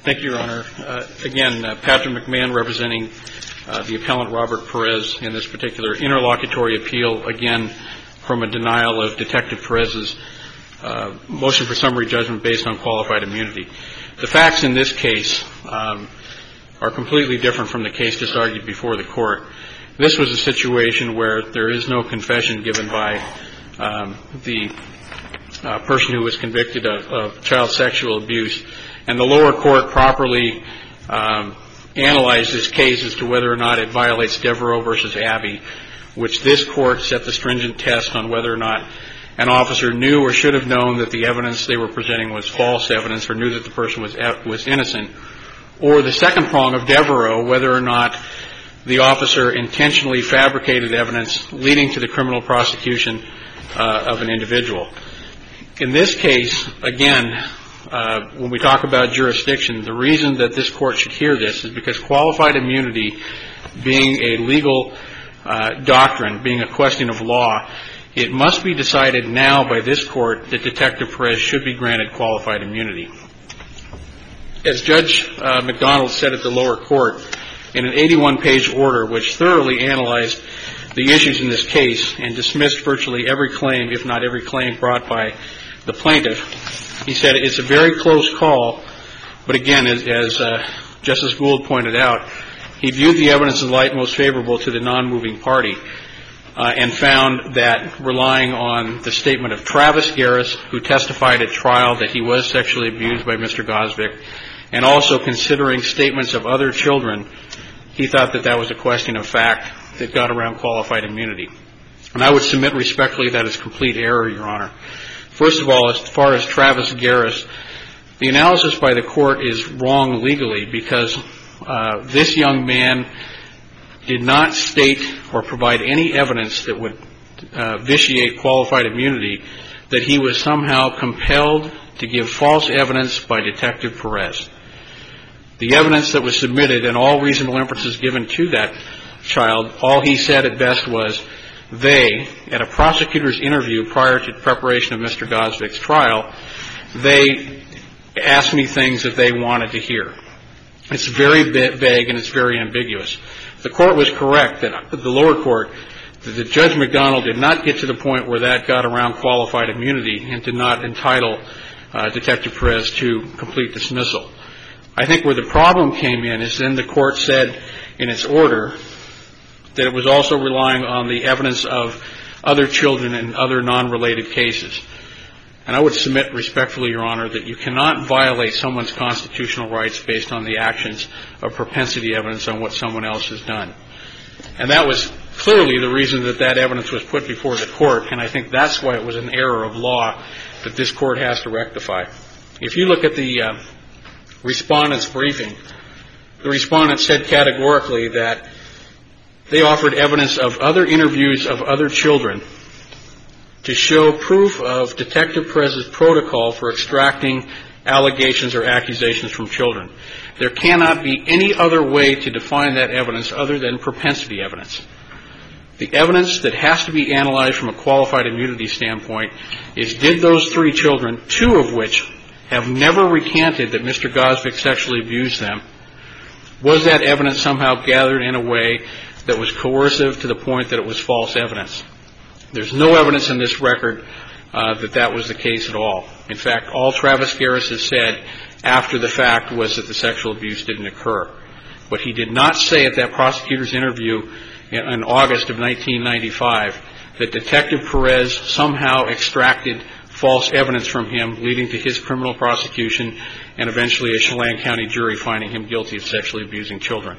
Thank you, Your Honor. Again, Patrick McMahon representing the appellant Robert Perez in this particular interlocutory appeal, again, from a denial of Detective Perez's motion for summary judgment based on qualified immunity. The facts in this case are completely different from the case just argued before the court. This was a situation where there is no confession given by the person who was convicted of child sexual abuse, and the lower court properly analyzed this case as to whether or not it violates Devereaux v. Abbey, which this court set the stringent test on whether or not an officer knew or should have known that the evidence they were presenting was false evidence or knew that the person was innocent, or the second prong of Devereaux, whether or not the officer intentionally fabricated evidence leading to the criminal prosecution of an individual. In this case, again, when we talk about jurisdiction, the reason that this court should hear this is because qualified immunity, being a legal doctrine, being a question of law, it must be decided now by this court that Detective Perez should be granted qualified immunity. As Judge McDonald said at the lower court, in an 81-page order which thoroughly analyzed the issues in this case and dismissed virtually every claim, if not every claim, brought by the plaintiff, he said it's a very close call, but again, as Justice Gould pointed out, he viewed the evidence in light most favorable to the non-moving party and found that relying on the statement of Travis Garris, who testified at trial that he was sexually abused by Mr. Gosvick, and also considering statements of other children, he thought that that was a question of fact that got around qualified immunity. And I would submit respectfully that is complete error, Your Honor. First of all, as far as Travis Garris, the analysis by the court is wrong legally because this young man did not state or provide any evidence that would vitiate qualified immunity that he was somehow compelled to give false evidence by Detective Perez. The evidence that was submitted and all reasonable inferences given to that child, all he said at best was they, at a prosecutor's interview prior to preparation of Mr. Gosvick's trial, they asked me things that they wanted to hear. It's very vague and it's very ambiguous. The court was correct, that the lower court, that Judge McDonald did not get to the point where that got around qualified immunity and did not entitle Detective Perez to complete dismissal. I think where the problem came in is then the court said in its order that it was also relying on the evidence of other children and other non-related cases. And I would submit respectfully, Your Honor, that you cannot violate someone's constitutional rights based on the actions of propensity evidence on what someone else has done. And that was clearly the reason that that evidence was put before the court, and I think that's why it was an error of law that this court has to rectify. If you look at the respondent's briefing, the respondent said categorically that they offered evidence of other interviews of other children to show proof of Detective Perez's protocol for extracting allegations or accusations from children. There cannot be any other way to define that evidence other than propensity evidence. The evidence that has to be analyzed from a qualified immunity standpoint is, did those three children, two of which have never recanted that Mr. Gosvick sexually abused them, was that evidence somehow gathered in a way that was coercive to the point that it was false evidence? There's no evidence in this record that that was the case at all. In fact, all Travis Garris has said after the fact was that the sexual abuse didn't occur. But he did not say at that prosecutor's interview in August of 1995 that Detective Perez somehow extracted false evidence from him, leading to his criminal prosecution and eventually a Chelan County jury finding him guilty of sexually abusing children.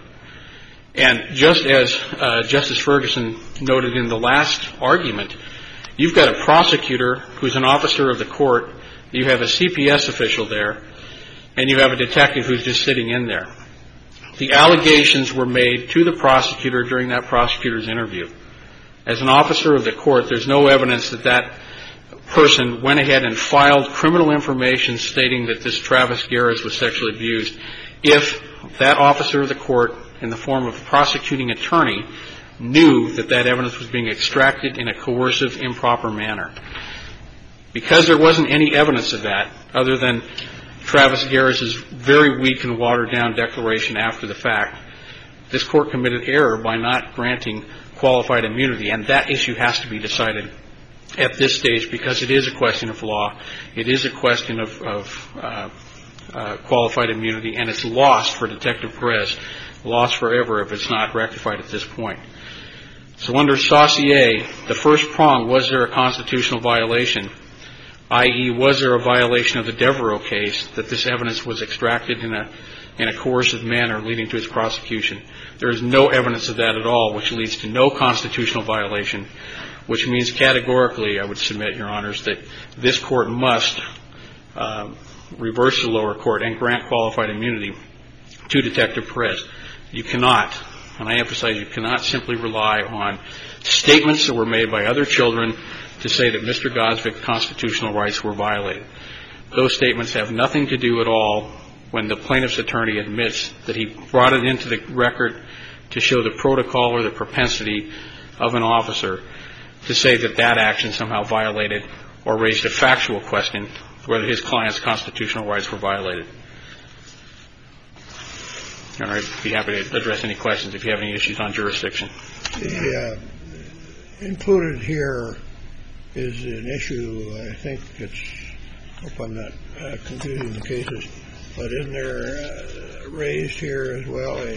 And just as Justice Ferguson noted in the last argument, you've got a prosecutor who's an officer of the court, you have a CPS official there, and you have a detective who's just sitting in there. The allegations were made to the prosecutor during that prosecutor's interview. As an officer of the court, there's no evidence that that person went ahead and filed criminal information stating that this Travis Garris was sexually abused if that officer of the court, in the form of a prosecuting attorney, knew that that evidence was being extracted in a coercive, improper manner. Because there wasn't any evidence of that, other than Travis Garris's very weak and watered-down declaration after the fact, this Court committed error by not granting qualified immunity, and that issue has to be decided at this stage because it is a question of law. It is a question of qualified immunity, and it's lost for Detective Perez, lost forever if it's not rectified at this point. So under Saucier, the first prong, was there a constitutional violation, i.e., was there a violation of the Devereaux case that this evidence was extracted in a coercive manner leading to its prosecution? There is no evidence of that at all, which leads to no constitutional violation, which means categorically, I would submit, Your Honors, that this Court must reverse the lower court and grant qualified immunity to Detective Perez. You cannot, and I emphasize you cannot simply rely on statements that were made by other children to say that Mr. Gosvick's constitutional rights were violated. Those statements have nothing to do at all when the plaintiff's attorney admits that he brought it into the record to show the protocol or the propensity of an officer to say that that action somehow violated or raised a factual question whether his client's constitutional rights were violated. Your Honor, I'd be happy to address any questions if you have any issues on jurisdiction. Included here is an issue, I think hope I'm not confusing the cases, but isn't there raised here as well a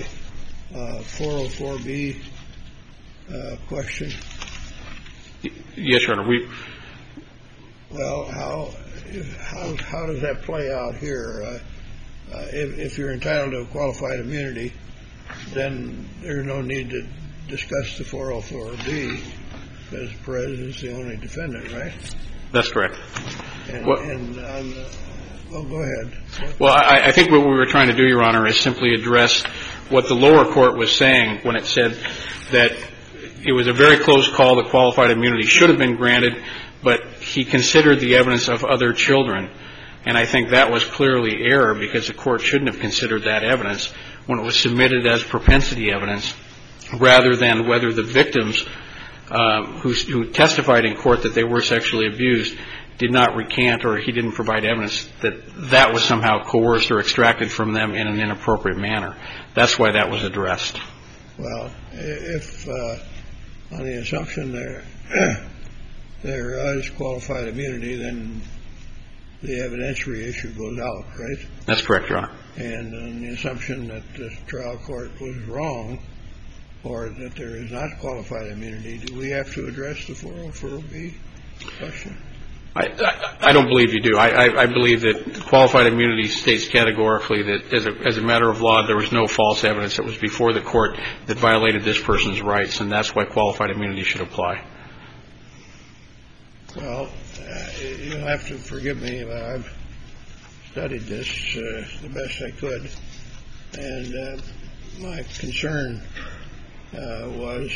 404B question? Yes, Your Honor. Well, how does that play out here? If you're entitled to qualified immunity, then there's no need to discuss the 404B because Perez is the only defendant, right? That's correct. Well, go ahead. Well, I think what we were trying to do, Your Honor, is simply address what the lower court was saying when it said that it was a very close call that qualified immunity should have been granted, but he considered the evidence of other children. And I think that was clearly error because the court shouldn't have considered that evidence when it was submitted as propensity evidence rather than whether the victims who testified in court that they were sexually abused did not recant or he didn't provide evidence that that was somehow coerced or extracted from them in an inappropriate manner. That's why that was addressed. Well, if on the assumption there is qualified immunity, then the evidentiary issue goes out, right? That's correct, Your Honor. And on the assumption that the trial court was wrong or that there is not qualified immunity, do we have to address the 404B question? I don't believe you do. I believe that qualified immunity states categorically that as a matter of law, there was no false evidence that was before the court that violated this person's rights, and that's why qualified immunity should apply. Well, you'll have to forgive me, but I've studied this the best I could, and my concern was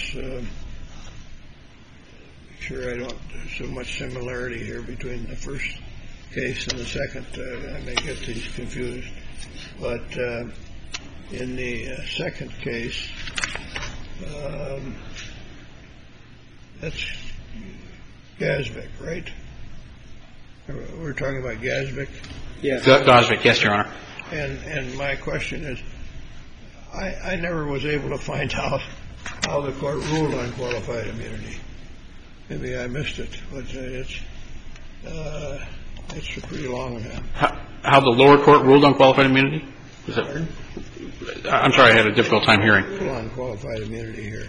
sure I don't so much similarity here between the first case and the second. I may get these confused, but in the second case, that's Gosvick, right? We're talking about Gosvick? Yes. Gosvick, yes, Your Honor. And my question is, I never was able to find out how the court ruled on qualified immunity. Maybe I missed it, but it's a pretty long time. How the lower court ruled on qualified immunity? Pardon? I'm sorry, I had a difficult time hearing. Ruled on qualified immunity here.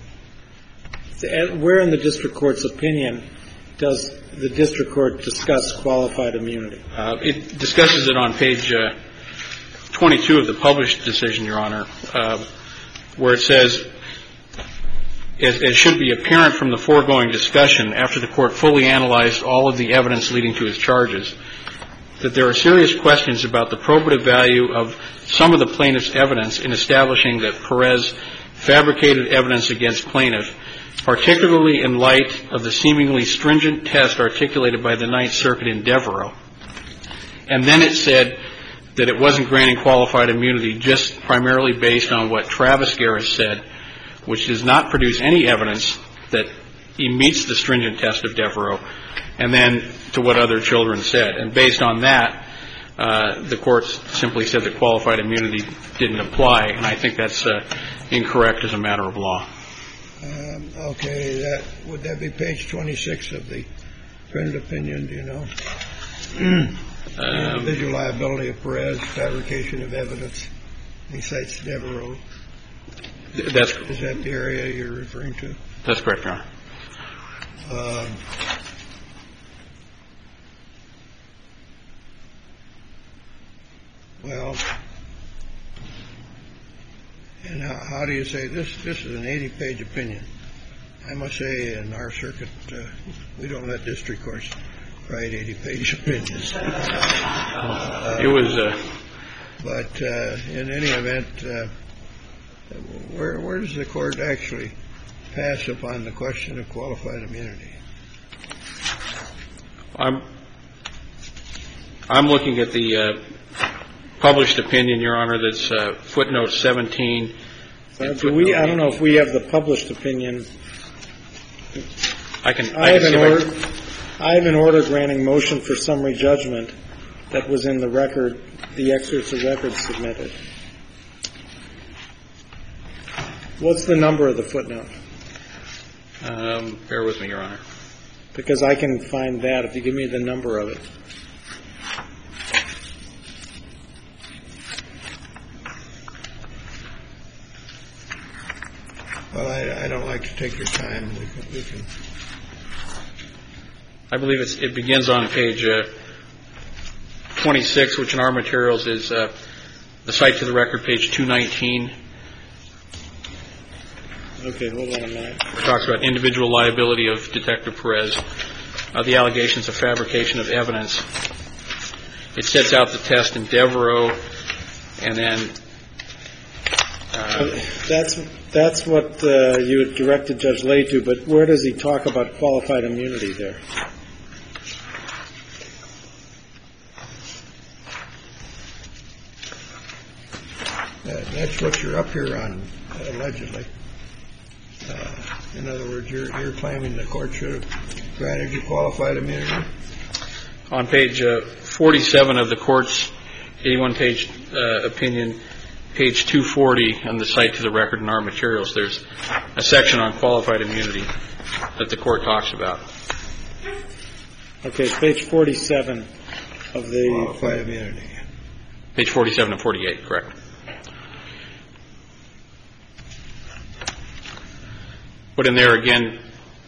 Where in the district court's opinion does the district court discuss qualified immunity? It discusses it on page 22 of the published decision, Your Honor, where it says, it should be apparent from the foregoing discussion after the court fully analyzed all of the evidence leading to his charges that there are serious questions about the probative value of some of the plaintiff's evidence in establishing that Perez fabricated evidence against plaintiff, particularly in light of the seemingly stringent test articulated by the Ninth Circuit in Devereaux. And then it said that it wasn't granting qualified immunity just primarily based on what Travis Garris said, which does not produce any evidence that he meets the stringent test of Devereaux, and then to what other children said. And based on that, the court simply said that qualified immunity didn't apply, and I think that's incorrect as a matter of law. Okay, would that be page 26 of the printed opinion, do you know? Individual liability of Perez, fabrication of evidence. He cites Devereaux. Is that the area you're referring to? That's correct, Your Honor. Well, and how do you say this? This is an 80-page opinion. I must say, in our circuit, we don't let district courts write 80-page opinions. It was. But in any event, where does the court actually pass upon the question of qualified immunity? I'm looking at the published opinion, Your Honor, that's footnote 17. I don't know if we have the published opinion. I have an order granting motion for summary judgment that was in the record, the excerpts of records submitted. What's the number of the footnote? Bear with me, Your Honor. Because I can find that if you give me the number of it. Well, I don't like to take your time. We can. I believe it begins on page 26, which in our materials is the cite to the record, page 219. Okay, hold on a minute. It talks about individual liability of Detective Perez, the allegations of fabrication of evidence. It sets out the test in Devereaux, and then that's what you had directed Judge Lay to, but where does he talk about qualified immunity there? That's what you're up here on, allegedly. In other words, you're claiming the court should have granted you qualified immunity? On page 47 of the court's 81-page opinion, page 240 on the cite to the record in our materials, there's a section on qualified immunity that the court talks about. Okay, page 47 of the qualified immunity. Page 47 and 48, correct. But in there again,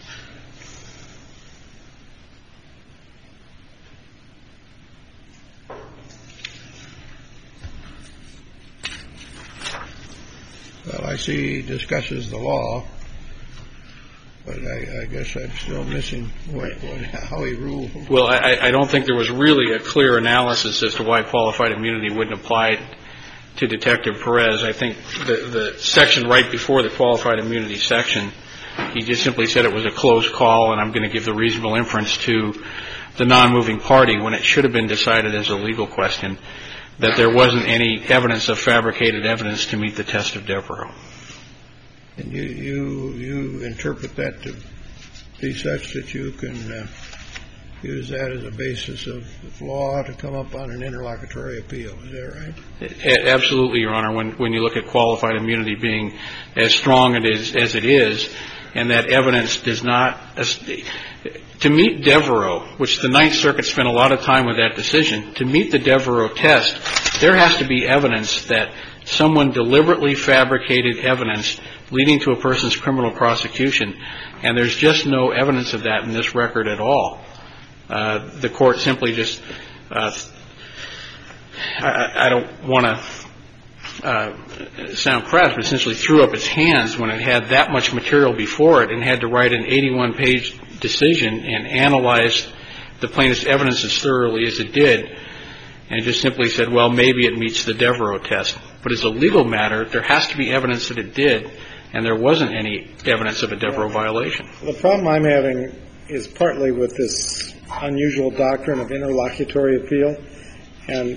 well, I see he discusses the law, but I guess I'm still missing how he ruled. Well, I don't think there was really a clear analysis as to why qualified immunity wouldn't apply to Detective Perez. I think the section right before the qualified immunity section, he just simply said it was a close call, and I'm going to give the reasonable inference to the non-moving party when it should have been decided as a legal question that there wasn't any evidence of fabricated evidence to meet the test of Devereaux. And you interpret that to be such that you can use that as a basis of law to come up on an interlocutory appeal. Is that right? Absolutely, Your Honor. When you look at qualified immunity being as strong as it is, and that evidence does not to meet Devereaux, which the Ninth Circuit spent a lot of time with that decision, to meet the Devereaux test, there has to be evidence that someone deliberately fabricated evidence leading to a person's criminal prosecution, and there's just no evidence of that in this record at all. The court simply just I don't want to sound crass, but essentially threw up its hands when it had that much material before it and had to write an 81-page decision and analyze the plaintiff's evidence as thoroughly as it did, and just simply said, well, maybe it meets the Devereaux test. But as a legal matter, there has to be evidence that it did, and there wasn't any evidence of a Devereaux violation. The problem I'm having is partly with this unusual doctrine of interlocutory appeal, and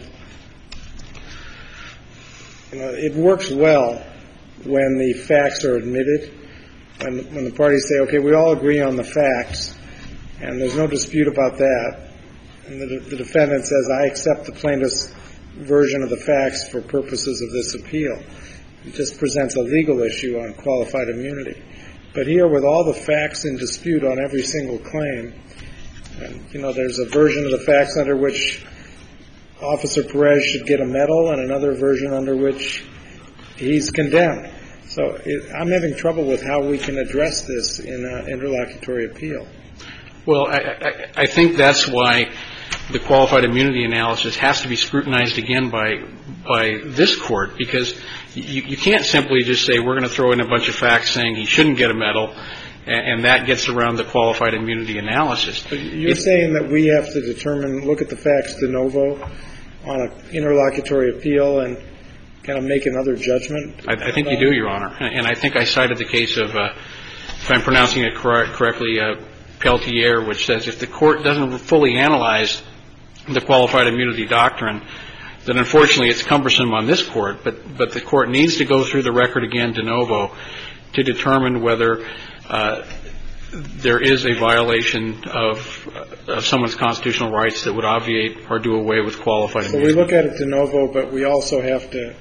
it works well when the facts are admitted, when the parties say, okay, we all agree on the facts, and there's no dispute about that, And the defendant says, I accept the plaintiff's version of the facts for purposes of this appeal. It just presents a legal issue on qualified immunity. But here, with all the facts in dispute on every single claim, and, there's a version of the facts under which Officer Perez should get a medal and another version under which he's condemned. So I'm having trouble with how we can address this in an interlocutory appeal. Well, I think that's why the qualified immunity analysis has to be scrutinized again by this court, because you can't simply just say we're going to throw in a bunch of facts saying he shouldn't get a medal, and that gets around the qualified immunity analysis. You're saying that we have to look at the facts de novo on an interlocutory appeal and kind of make another judgment? I think you do, Your Honor. And I think I cited the case of, if I'm pronouncing it correctly, Peltier, which says if the court doesn't fully analyze the qualified immunity doctrine, then unfortunately it's cumbersome on this court, but the court needs to go through the record again de novo to determine whether there is a violation of someone's constitutional rights that would obviate or do away with qualified immunity. So we look at it de novo, but we also have to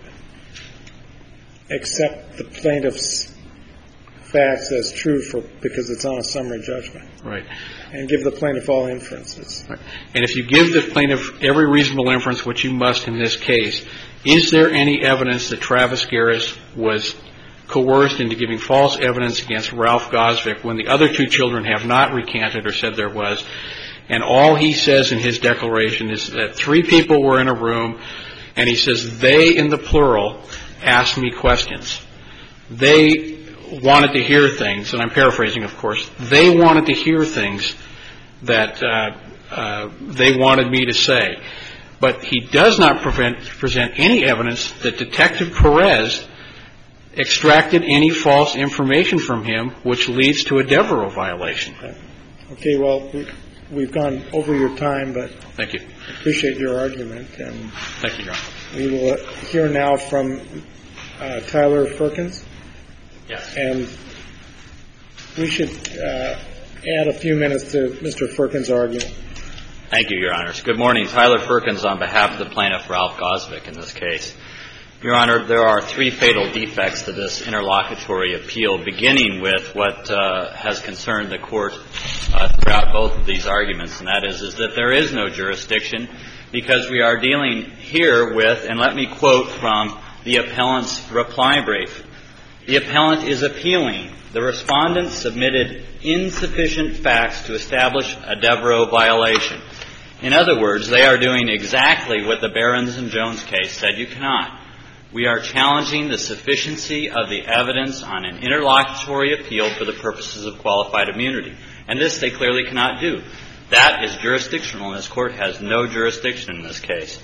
accept the plaintiff's facts as true because it's on a summary judgment. Right. And give the plaintiff all inferences. Right. And if you give the plaintiff every reasonable inference, which you must in this case, is there any evidence that Travis Garris was coerced into giving false evidence against Ralph Gosvick when the other two children have not recanted or said there was? And all he says in his declaration is that 3 people were in a room, and he says they, in the plural, asked me questions. They wanted to hear things, and I'm paraphrasing, of course. They wanted to hear things that they wanted me to say. But he does not present any evidence that Detective Perez extracted any false information from him, which leads to a Devereaux violation. Okay, well, we've gone over your time, but thank you. I appreciate your argument. And thank you, Your Honor. We will hear now from Tyler Firkins. Yes. And we should add a few minutes to Mr. Firkins' argument. Thank you, Your Honors. Good morning. Tyler Firkins on behalf of the plaintiff, Ralph Gosvick, in this case. Your Honor, there are 3 fatal defects to this interlocutory appeal, beginning with what has concerned the court throughout both of these arguments, and that is that there is no jurisdiction because we are dealing here with, and let me quote from the appellant's reply brief, the appellant is appealing. The respondent submitted insufficient facts to establish a Devereaux violation. In other words, they are doing exactly what the Behrens and Jones case said you cannot. We are challenging the sufficiency of the evidence on an interlocutory appeal for the purposes of qualified immunity. And this they clearly cannot do. That is jurisdictional, and this Court has no jurisdiction in this case.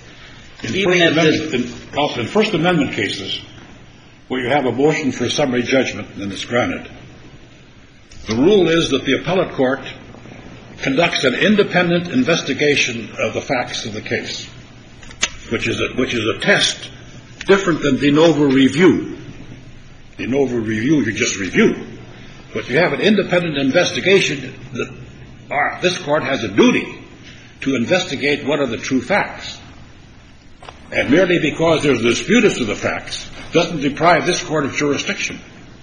In First Amendment cases, where you have a motion for summary judgment and it's granted, the rule is that the appellate court conducts an independent investigation of the facts of the case, which is a test different than de novo review. De novo review, you just review. But you have an independent investigation that this court has a duty to investigate what are the true facts. And merely because there's a dispute as to the facts doesn't deprive this court of jurisdiction.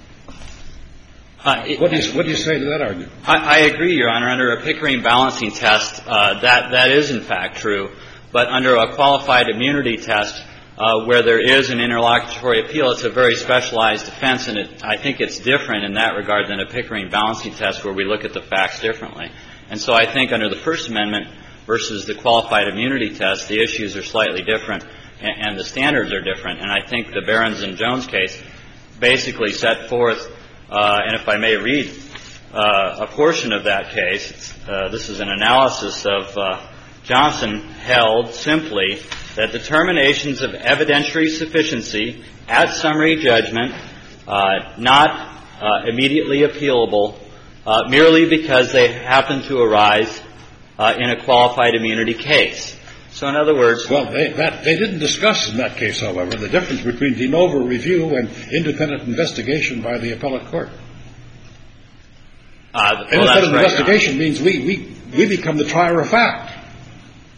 What do you say to that argument? I agree, Your Honor. Under a Pickering balancing test, that is in fact true. But under a qualified immunity test, where there is an interlocutory appeal, it's a very specialized defense, and I think it's different in that regard than a Pickering balancing test where we look at the facts differently. And so I think under the First Amendment versus the qualified immunity test, the issues are slightly different and the standards are different. And I think the Behrens and Jones case basically set forth, and if I may read a portion of that case, this is an analysis of Johnson held simply that determinations of evidentiary sufficiency at summary judgment not immediately appealable merely because they happen to arise in a qualified immunity case. So in other words... Well, they didn't discuss in that case, however, the difference between de novo review and independent investigation by the appellate court. Independent investigation means we become the trier of fact.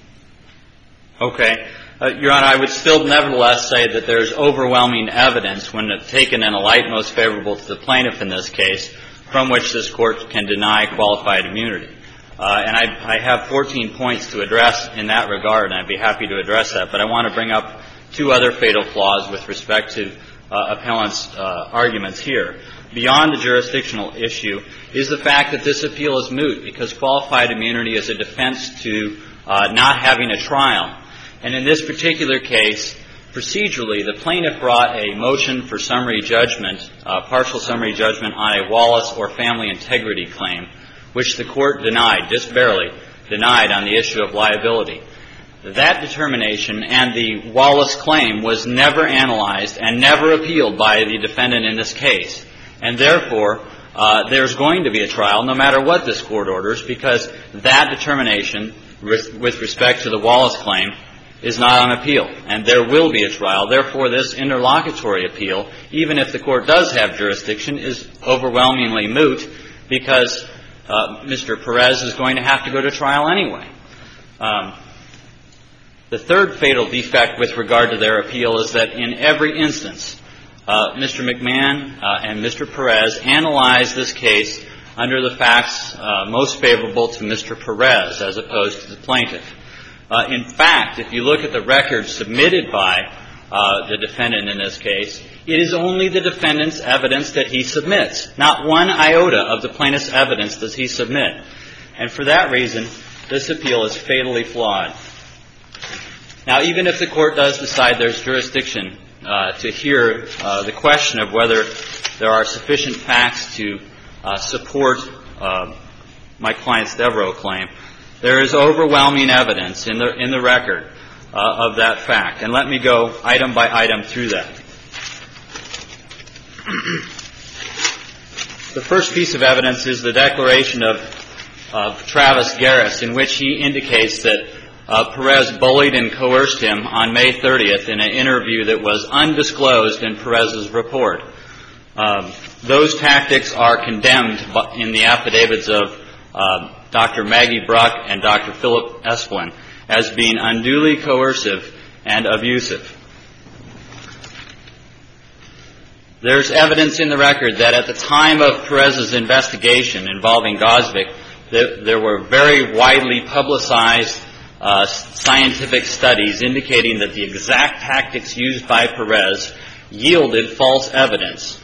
Okay. Your Honor, I would still nevertheless say that there's overwhelming evidence, when taken in a light most favorable to the plaintiff in this case, from which this Court can deny qualified immunity. And I have 14 points to address in that regard, and I'd be happy to address that. But I want to bring up two other fatal flaws with respect to appellant's arguments here. Beyond the jurisdictional issue is the fact that this appeal is moot because qualified immunity is a defense to not having a trial. And in this particular case, procedurally, the plaintiff brought a motion for summary judgment, partial summary judgment on a Wallace or family integrity claim, which the Court denied, just barely denied, on the issue of liability. That determination and the Wallace claim was never analyzed and never appealed by the defendant in this case. And therefore, there's going to be a trial no matter what this Court orders, because that determination with respect to the Wallace claim is not on appeal, and there will be a trial. Therefore, this interlocutory appeal, even if the Court does have jurisdiction, is overwhelmingly moot because Mr. Perez is going to have to go to trial anyway. The third fatal defect with regard to their appeal is that in every instance, Mr. McMahon and Mr. Perez analyzed this case under the facts most favorable to Mr. Perez as opposed to the plaintiff. In fact, if you look at the record submitted by the defendant in this case, it is only the defendant's evidence that he submits. Not one iota of the plaintiff's evidence does he submit. And for that reason, this appeal is fatally flawed. Now, even if the Court does decide there's jurisdiction to hear the question of whether there are sufficient facts to support my client's Devereaux claim, there is overwhelming evidence in the record of that fact. And let me go item by item through that. The first piece of evidence is the declaration of Travis Garris, in which he indicates that Perez bullied and coerced him on May 30th in an interview that was undisclosed in Perez's report. Those tactics are condemned in the affidavits of Dr. Maggie Bruck and Dr. Philip Esplin as being unduly coercive and abusive. There's evidence in the record that at the time of Perez's investigation involving Gosvick, there were very widely publicized scientific studies indicating that the exact tactics used by Perez yielded false evidence.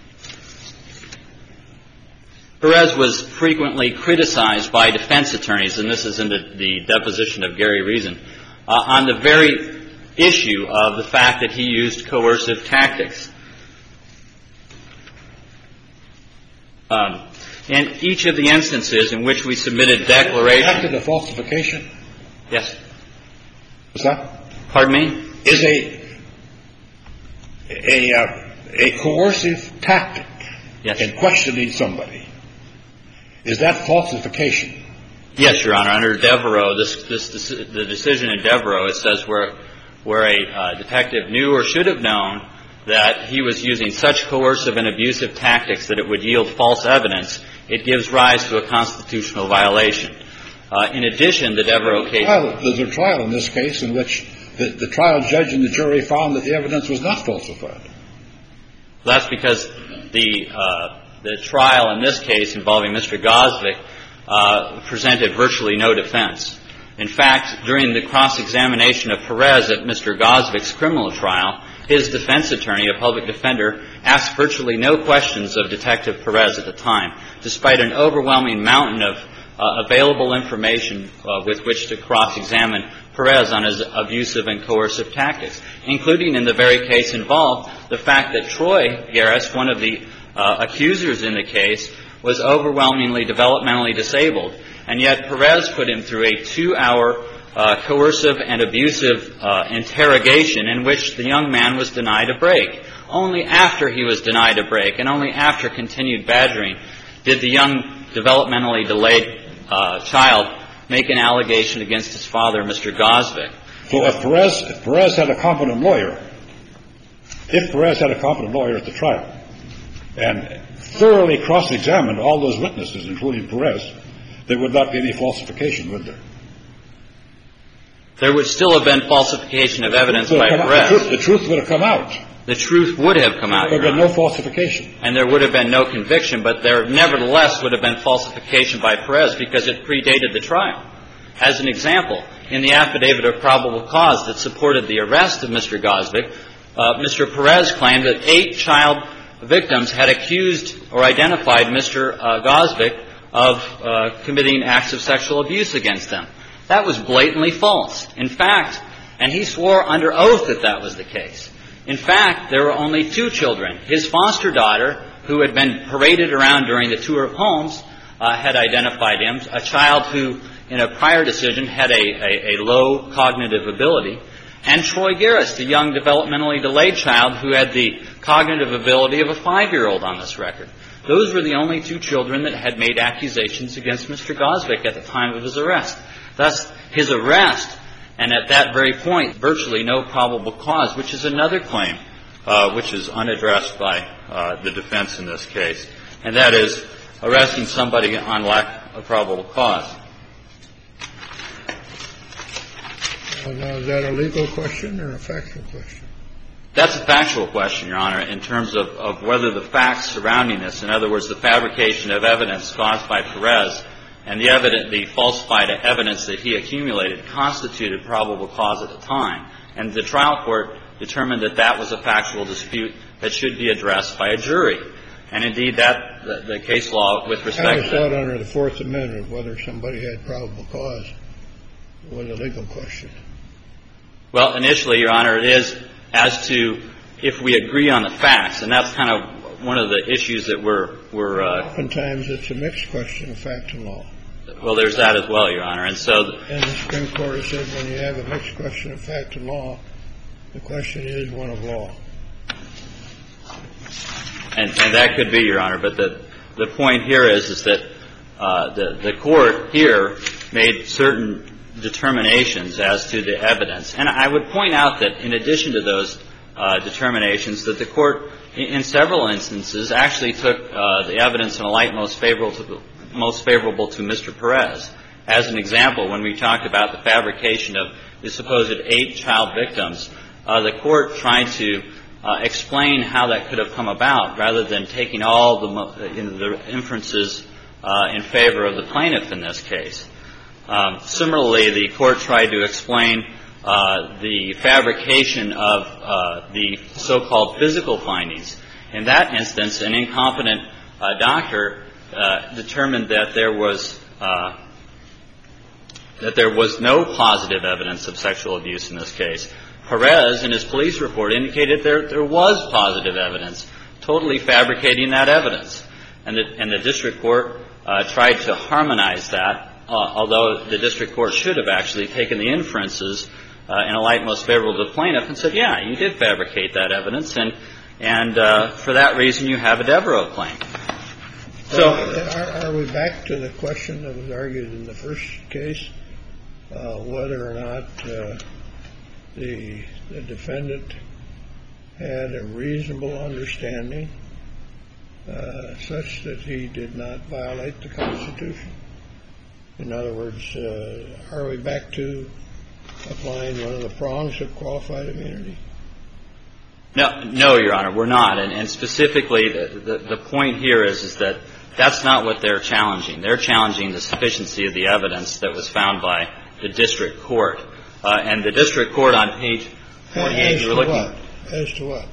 Perez was frequently criticized by defense attorneys, and this is in the deposition of Gary Reason, on the very issue of the fact that he used coercive tactics. In each of the instances in which we submitted declarations... Acted a falsification? Yes. What's that? Pardon me? Is a coercive tactic in questioning somebody, is that falsification? Yes, Your Honor. Under Devereaux, the decision in Devereaux, it says where a detective knew or should have known that he was using such coercive and abusive tactics that it would yield false evidence, it gives rise to a constitutional violation. In addition, the Devereaux case... There's a trial in this case in which the trial judge and the jury found that the evidence was not falsified. That's because the trial in this case involving Mr. Gosvick presented virtually no defense. In fact, during the cross-examination of Perez at Mr. Gosvick's criminal trial, his defense attorney, a public defender, asked virtually no questions of Detective Perez at the time, despite an overwhelming mountain of available information with which to cross-examine Perez on his abusive and coercive tactics, including in the very case involved the fact that Troy Garris, one of the accusers in the case, was overwhelmingly developmentally disabled, and yet Perez put him through a 2-hour coercive and abusive interrogation in which the young man was denied a break. Only after he was denied a break and only after continued badgering did the young developmentally delayed child make an allegation against his father, Mr. Gosvick. So if Perez had a competent lawyer at the trial and thoroughly cross-examined all those witnesses, including Perez, there would not be any falsification, would there? there would still have been falsification of evidence by Perez. The truth would have come out. The truth would have come out. There would have been no falsification. And there would have been no conviction, but there nevertheless would have been falsification by Perez because it predated the trial. As an example, in the affidavit of probable cause that supported the arrest of Mr. Gosvick, Mr. Perez claimed that 8 child victims had accused or identified Mr. Gosvick of committing acts of sexual abuse against them. That was blatantly false. In fact, and he swore under oath that that was the case. In fact, there were only 2 children. His foster daughter, who had been paraded around during the tour of homes, had identified him, a child who, in a prior decision, had a low cognitive ability, and Troy Garris, the young developmentally delayed child who had the cognitive ability of a 5-year-old on this record. Those were the only 2 children that had made accusations against Mr. Gosvick at the time of his arrest. Thus, his arrest, and at that very point, virtually no probable cause, which is another claim which is unaddressed by the defense in this case, and that is arresting somebody on lack of probable cause. Now, is that a legal question or a factual question? That's a factual question, Your Honor, in terms of whether the facts surrounding this, in other words, the fabrication of evidence caused by Perez and the falsified evidence that he accumulated constituted probable cause at the time. And the trial court determined that that was a factual dispute that should be addressed by a jury. And indeed, the case law with respect to that. I thought under the Fourth Amendment whether somebody had probable cause was a legal question. Well, initially, Your Honor, it is as to if we agree on the facts, and that's kind of one of the issues that we're oftentimes it's a mixed question of fact and law. Well, there's that as well, Your Honor. And the Supreme Court has said when you have a mixed question of fact and law, the question is one of law. And that could be, Your Honor. But the point here is that the court here made certain determinations as to the evidence. And I would point out that in addition to those determinations, that the court in several instances actually took the evidence in a light most favorable to Mr. Perez. As an example, when we talked about the fabrication of the supposed 8 child victims, the court tried to explain how that could have come about rather than taking all the inferences in favor of the plaintiff in this case. Similarly, the court tried to explain the fabrication of the so-called physical findings. In that instance, an incompetent doctor determined that there was no positive evidence of sexual abuse in this case. Perez, in his police report, indicated there was positive evidence, totally fabricating that evidence. And the district court tried to harmonize that, although the district court should have actually taken the inferences in a light most favorable to the plaintiff and said, yeah, you did fabricate that evidence, and for that reason you have a Devereaux claim. So are we back to the question that was argued in the first case, whether or not the defendant had a reasonable understanding such that he did not violate the Constitution? In other words, are we back to applying one of the prongs of qualified immunity? No, Your Honor, we're not. And specifically, the point here is that that's not what they're challenging. They're challenging the sufficiency of the evidence that was found by the district court. And the district court on page 48, you're looking. As to what?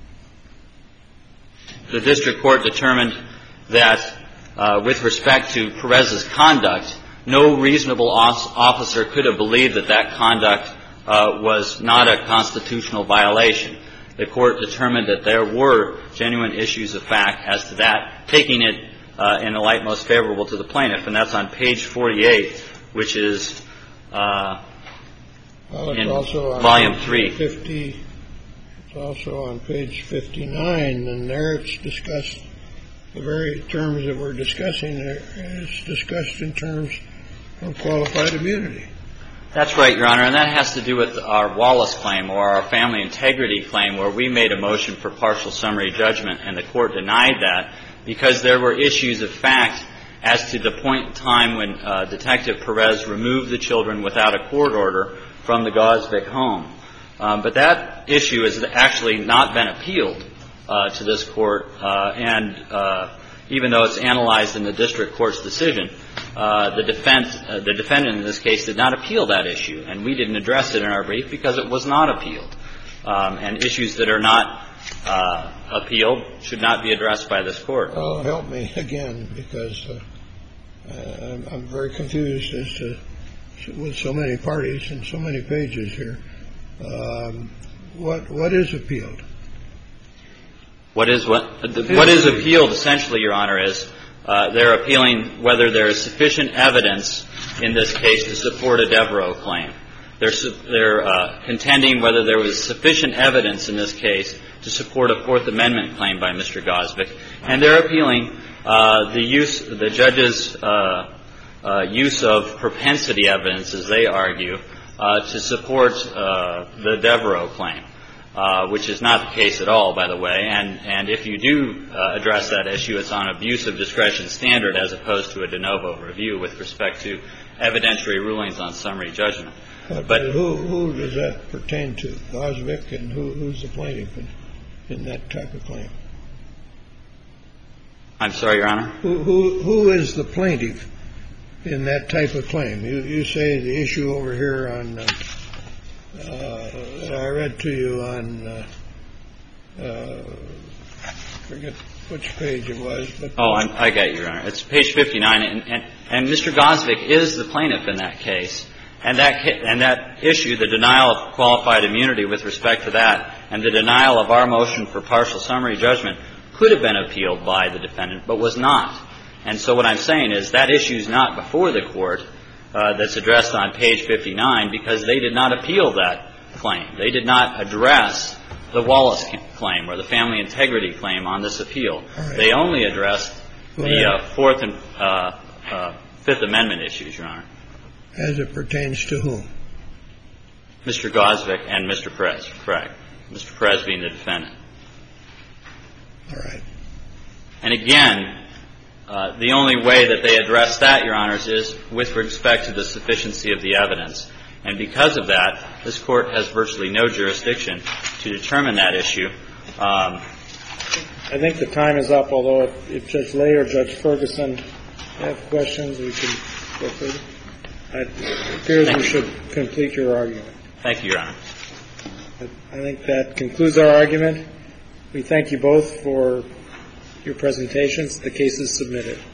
The district court determined that with respect to Perez's conduct, no reasonable officer could have believed that conduct was not a constitutional violation. The court determined that there were genuine issues of fact as to that, taking it in the light most favorable to the plaintiff. And that's on page 48, which is in volume 3. It's also on page 59, and there it's discussed, the very terms that we're discussing there, it's discussed in terms of qualified immunity. That's right, Your Honor, and that has to do with our Wallace claim or our family integrity claim, where we made a motion for partial summary judgment, and the court denied that because there were issues of fact as to the point in time when Detective Perez removed the children without a court order from the Gosvick home. But that issue has actually not been appealed to this Court, and even though it's analyzed in the district court's decision, the defendant in this case did not appeal that issue, and we didn't address it in our brief because it was not appealed. And issues that are not appealed should not be addressed by this Court. Well, help me again, because I'm very confused as to, with so many parties and so many pages here, what is appealed? What is appealed, essentially, Your Honor, is they're appealing whether there is sufficient evidence in this case to support a Devereaux claim. They're contending whether there was sufficient evidence in this case to support a Fourth Amendment claim by Mr. Gosvick, and they're appealing the judge's use of propensity evidence, as they argue, to support the Devereaux claim. Which is not the case at all, by the way. And if you do address that issue, it's on abuse of discretion standard as opposed to a de novo review with respect to evidentiary rulings on summary judgment. But who does that pertain to? Gosvick, and who's the plaintiff in that type of claim? I'm sorry, Your Honor? Who is the plaintiff in that type of claim? You say the issue over here on that I read to you on forget which page it was. But I got you, Your Honor. It's page 59, and Mr. Gosvick is the plaintiff in that case. And that issue, the denial of qualified immunity with respect to that, and the denial of our motion for partial summary judgment could have been appealed by the defendant, but was not. And so what I'm saying is that issue is not before the Court that's addressed on page 59 because they did not appeal that claim. They did not address the Wallace claim or the family integrity claim on this appeal. Right. They only addressed the Fourth and Fifth Amendment issues, Your Honor. As it pertains to whom? Mr. Gosvick and Mr. Perez, correct. Mr. Perez being the defendant. All right. And again, the only way that they address that, Your Honors, is with respect to the sufficiency of the evidence. And because of that, this Court has virtually no jurisdiction to determine that issue. I think the time is up, although if Judge Lay or Judge Ferguson have questions, we can go further. It appears we should complete your argument. Thank you, Your Honor. I think that concludes our argument. We thank you both for your presentations. The case is submitted.